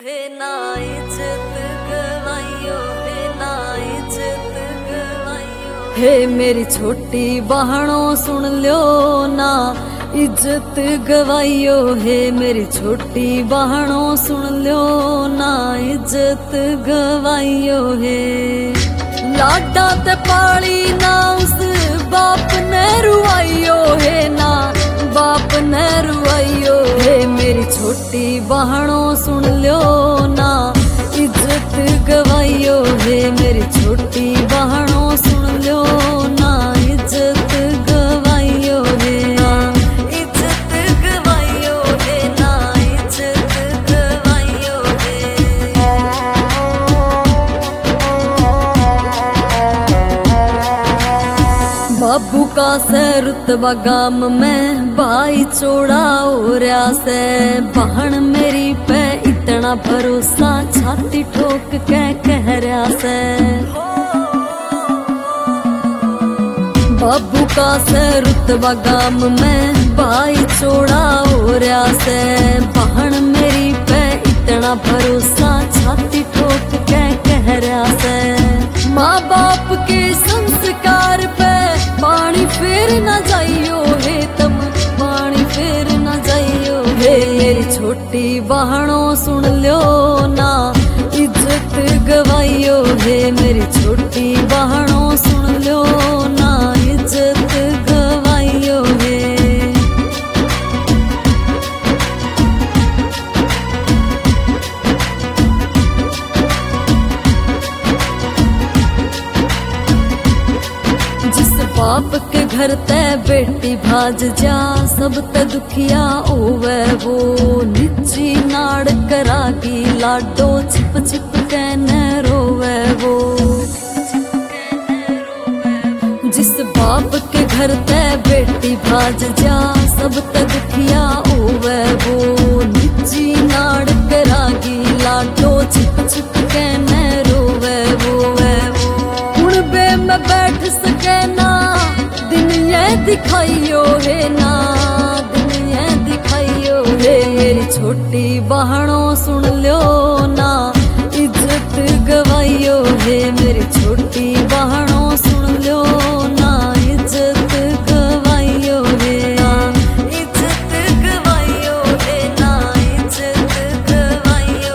हे ना इज्जत गवाइयो, हे ना इज्जत गवाइयो। हे मेरी छोटी बहनों सुन लो ना इज्जत गवाइयो। हे मेरी छोटी बहनों सुन लो ना इज्जत गवाइयो। हे लाडा ते पाली ना उस बाप ने रुआइयो। हे ना बाप ने रुआइयो। हे मेरी छोटी बहनों सुन लो ना इज्जत गवाइयो। हे मेरी छोटी बहनों सुन लो ना इज्जत गवाइयो। हे इज्जत गवाइयो, हे ना इज्जत गवाइयो। बाबू का से रुतबा गाम में भाई चोड़ा हो रहा से। बहन मेरी पे इतना भरोसा छाती ठोक के कह रहा से। बाबू का से रुतबा गाम में भाई चोड़ा हो रहा से। बहन मेरी पे इतना भरोसा छाती ठोक के कह रहा से। माँ बाप के संस्कार पे पानी फेर न जाइयो। हे तम पानी फेर न जाइयो। हे मेरी छोटी बहनों सुन लो ना इज्जत गवाइयो। हे मेरी छोटी बहनों सुन लो ना इज्जत गवाइयो। हे बाप के घर ते बेटी भाज जा सब ते दुखिया होवे वो। निची नाड़ करागी लाडो छिप छिप के न रोवे वो। जिस बाप के घर ते बेटी भाज जा सब ते दुखिया होवे वो। निची नाड़ करागी लाडो छिप छिप के न रोवे वो। हुण बे मैं बैठ सके ना दुनिया दिखाइयो। हे ना दुनिया दिखाइयो। हे मेरी छोटी बहनों सुन लो ना इज्जत गवाइयो। हे मेरी छोटी बहनों सुन लो ना इज्जत गवाइयो। हे इज्जत गवाइयो, हे ना इज्जत गवाइयो।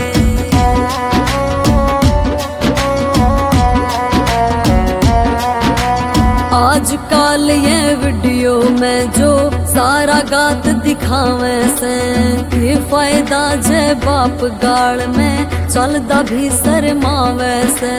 आजकल ये वीडियो में जो सारा गात दिखावे से। ये फायदा जे बाप गाल में चलदा भी शर्मावे से।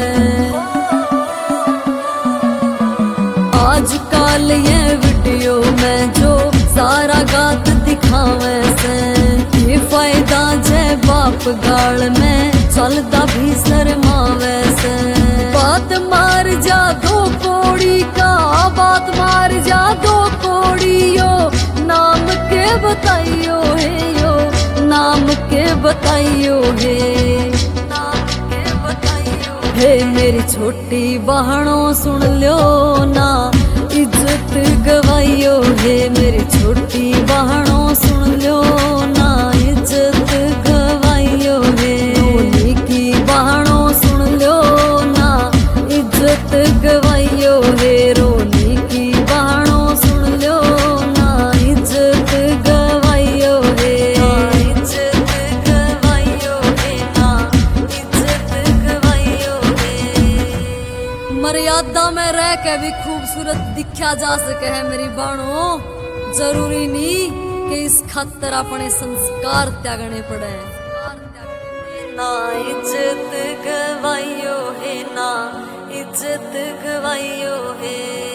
आजकल ये वीडियो में जो सारा गात दिखावे से। ये फायदा जे बाप गाल में चलदा भी शर्मावे से। बात मार जा दो कोड़ी का, बात मार जा दो कोड़ियो। नाम के बताइयो हे यो, नाम के बताइयो हे, नाम के बताइयो। हे मेरी छोटी बहनों सुन लो ना इज्जत गवाइयो। हे मेरी छोटी बहनों सुन लो ना इज्जत गवाइयो। हे रोनी की बहनों सुन लो ना इज्जत गवाइयो। हे रोनी की बहनों सुन लो ना इज्जत गवाइयो। हे इज्जत गवाइयो, हे ना इज्जत गवाइयो। हे मर्यादा में रह के भी खूबसूरत दिखा जा सके है मेरी बहनों। जरूरी नहीं कि इस खातर अपने संस्कार त्यागने पड़े। ना इज्जत गवाइयो, हे ना इज्जत गवाइयो। हे